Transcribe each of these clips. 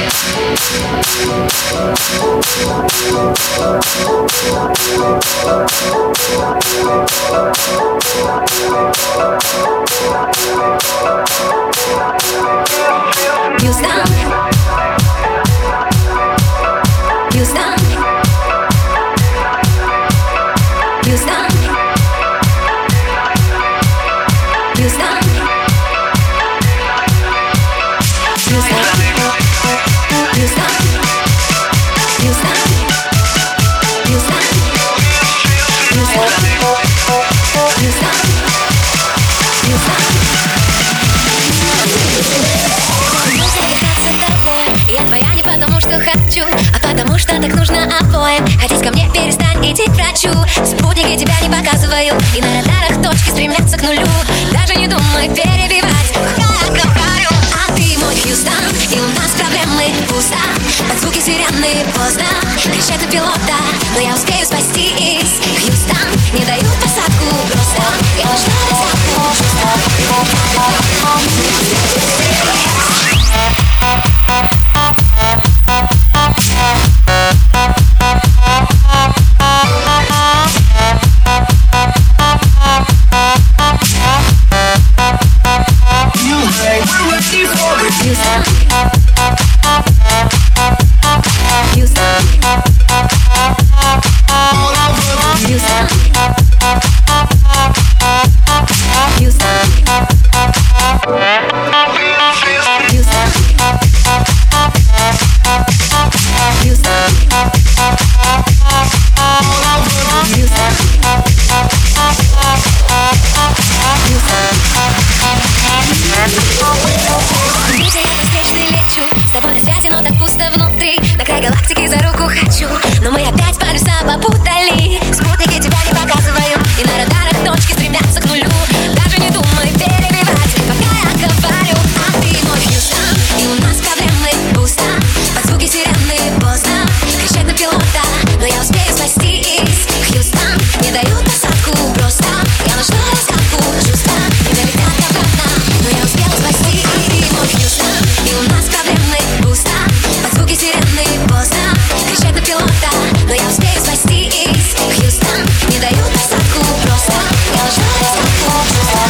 А потому что так нужно обоим. Хотеть ко мне перестань, иди к врачу. Спутники тебя не показываю, и на радарах точки стремятся к нулю. Даже не думай перебивать, пока я говорю. А ты мой Хьюстон, и у нас проблемы пусто. Под звуки сирены поздно кричат на пилота, но я успею спастись. Хьюстон, не дают посадку просто. Я нашла галактики за руку хочу, но мы опять полюса попутали. Спутники тебя не показываю, и на радарах точки стремятся к нулю. Даже не думай перебивать, пока я говорю. А ты мой Хьюстон, и у нас проблемы пусто. Под звуки сирены поздно кричать на пилота, но я успею спастись. Хьюстон, не дают посадку просто. Я нашла разгадку чувства, и долетят обратно, но я успела спасти. И ты мой Хьюстон, и у нас проблемы пусто. Под звуки сирены поздно кричать на пилота, но я успею спастись. Хьюстон, не дают посадку просто. Я нашла разгадку чувства.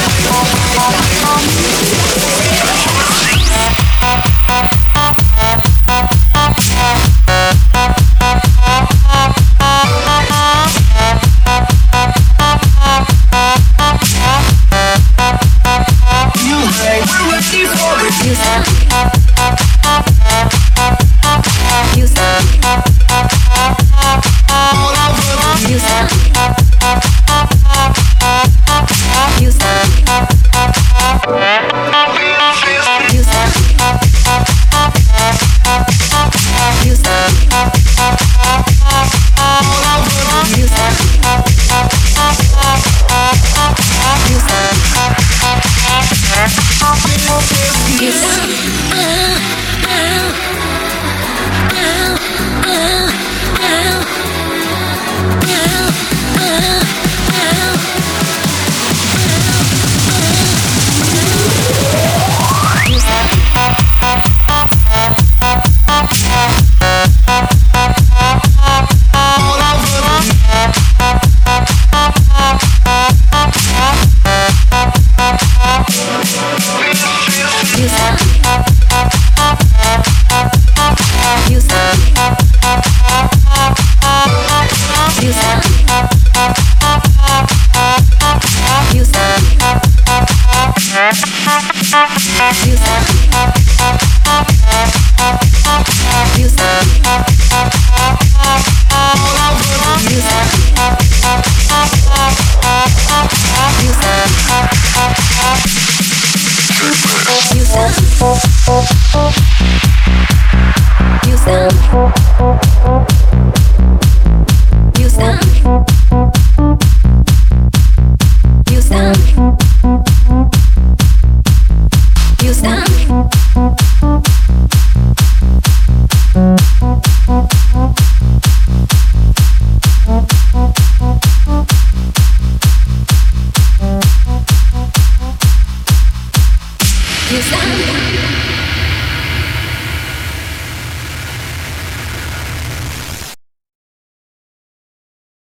Houston.